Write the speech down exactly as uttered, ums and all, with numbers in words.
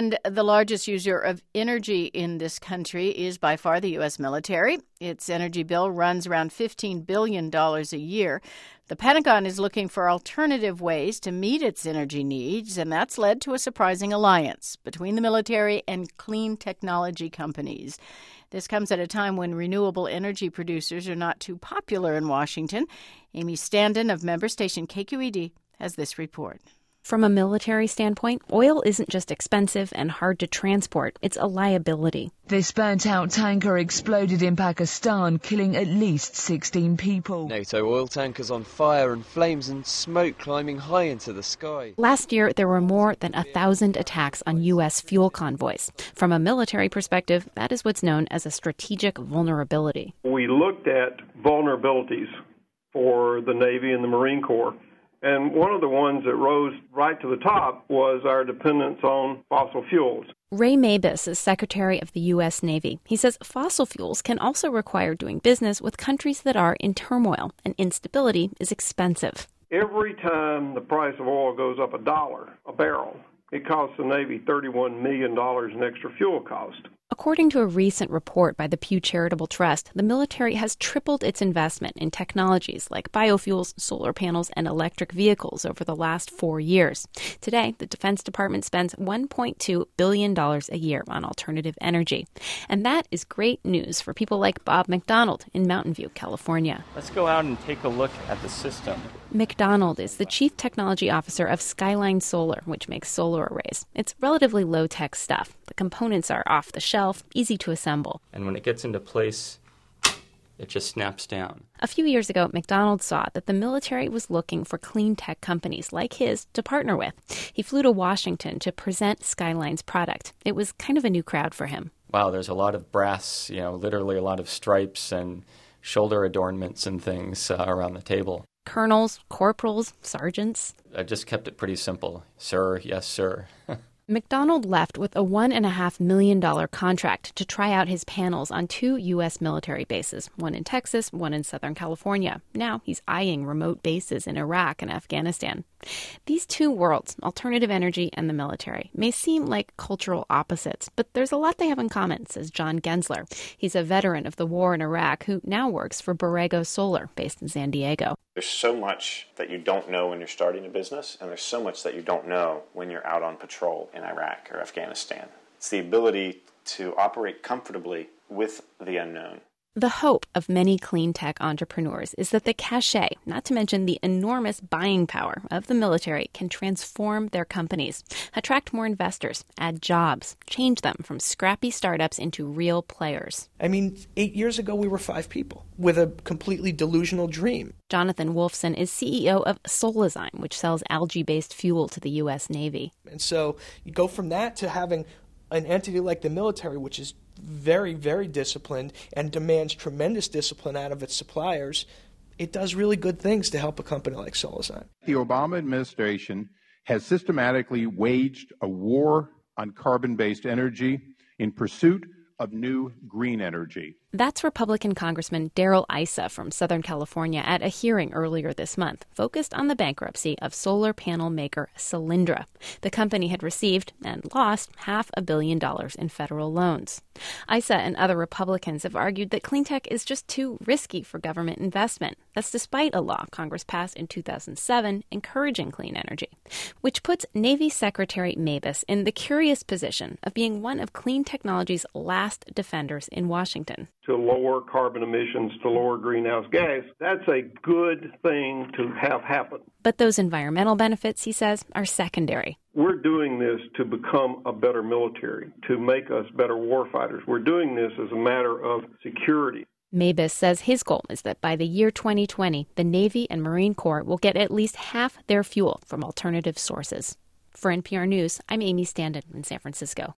And the largest user of energy in this country is by far the U S military. Its energy bill runs around fifteen billion dollars a year. The Pentagon is looking for alternative ways to meet its energy needs, and that's led to a surprising alliance between the military and clean technology companies. This comes at a time when renewable energy producers are not too popular in Washington. Amy Standen of member station K Q E D has this report. From a military standpoint, oil isn't just expensive and hard to transport, it's a liability. This burnt-out tanker exploded in Pakistan, killing at least sixteen people. NATO oil tankers on fire and flames and smoke climbing high into the sky. Last year, there were more than a thousand attacks on U S fuel convoys. From a military perspective, that is what's known as a strategic vulnerability. We looked at vulnerabilities for the Navy and the Marine Corps. And one of the ones that rose right to the top was our dependence on fossil fuels. Ray Mabus is Secretary of the U S Navy. He says fossil fuels can also require doing business with countries that are in turmoil, and instability is expensive. Every time the price of oil goes up a dollar a barrel, it costs the Navy thirty-one million dollars in extra fuel cost. According to a recent report by the Pew Charitable Trust, the military has tripled its investment in technologies like biofuels, solar panels, and electric vehicles over the last four years. Today, the Defense Department spends one point two billion dollars a year on alternative energy. And that is great news for people like Bob McDonald in Mountain View, California. Let's go out and take a look at the system. McDonald is the Chief Technology Officer of Skyline Solar, which makes solar arrays. It's relatively low-tech stuff. The components are off the shelf, easy to assemble. And when it gets into place, it just snaps down. A few years ago, McDonald saw that the military was looking for clean tech companies like his to partner with. He flew to Washington to present Skyline's product. It was kind of a new crowd for him. Wow, there's a lot of brass, you know, literally a lot of stripes and shoulder adornments and things uh, around the table. Colonels, corporals, sergeants. I just kept it pretty simple. Sir, yes, sir. McDonald left with a one point five million dollars contract to try out his panels on two U S military bases, one in Texas, one in Southern California. Now he's eyeing remote bases in Iraq and Afghanistan. These two worlds, alternative energy and the military, may seem like cultural opposites, but there's a lot they have in common, says John Gensler. He's a veteran of the war in Iraq who now works for Borrego Solar, based in San Diego. There's so much that you don't know when you're starting a business, and there's so much that you don't know when you're out on patrol in Iraq or Afghanistan. It's the ability to operate comfortably with the unknown. The hope of many clean tech entrepreneurs is that the cachet, not to mention the enormous buying power of the military, can transform their companies, attract more investors, add jobs, change them from scrappy startups into real players. I mean, eight years ago, we were five people with a completely delusional dream. Jonathan Wolfson is C E O of Solazyme, which sells algae-based fuel to the U S Navy. And so you go from that to having an entity like the military, which is very, very disciplined and demands tremendous discipline out of its suppliers. It does really good things to help a company like Solazyme. The Obama administration has systematically waged a war on carbon-based energy in pursuit of new green energy. That's Republican Congressman Darrell Issa from Southern California at a hearing earlier this month, focused on the bankruptcy of solar panel maker Solyndra. The company had received and lost half a billion dollars in federal loans. Issa and other Republicans have argued that clean tech is just too risky for government investment. That's despite a law Congress passed in two thousand seven encouraging clean energy, which puts Navy Secretary Mabus in the curious position of being one of clean technology's last defenders in Washington. To lower carbon emissions, to lower greenhouse gas, that's a good thing to have happen. But those environmental benefits, he says, are secondary. We're doing this to become a better military, to make us better warfighters. We're doing this as a matter of security. Mabus says his goal is that by the year twenty twenty, the Navy and Marine Corps will get at least half their fuel from alternative sources. For N P R News, I'm Amy Standen in San Francisco.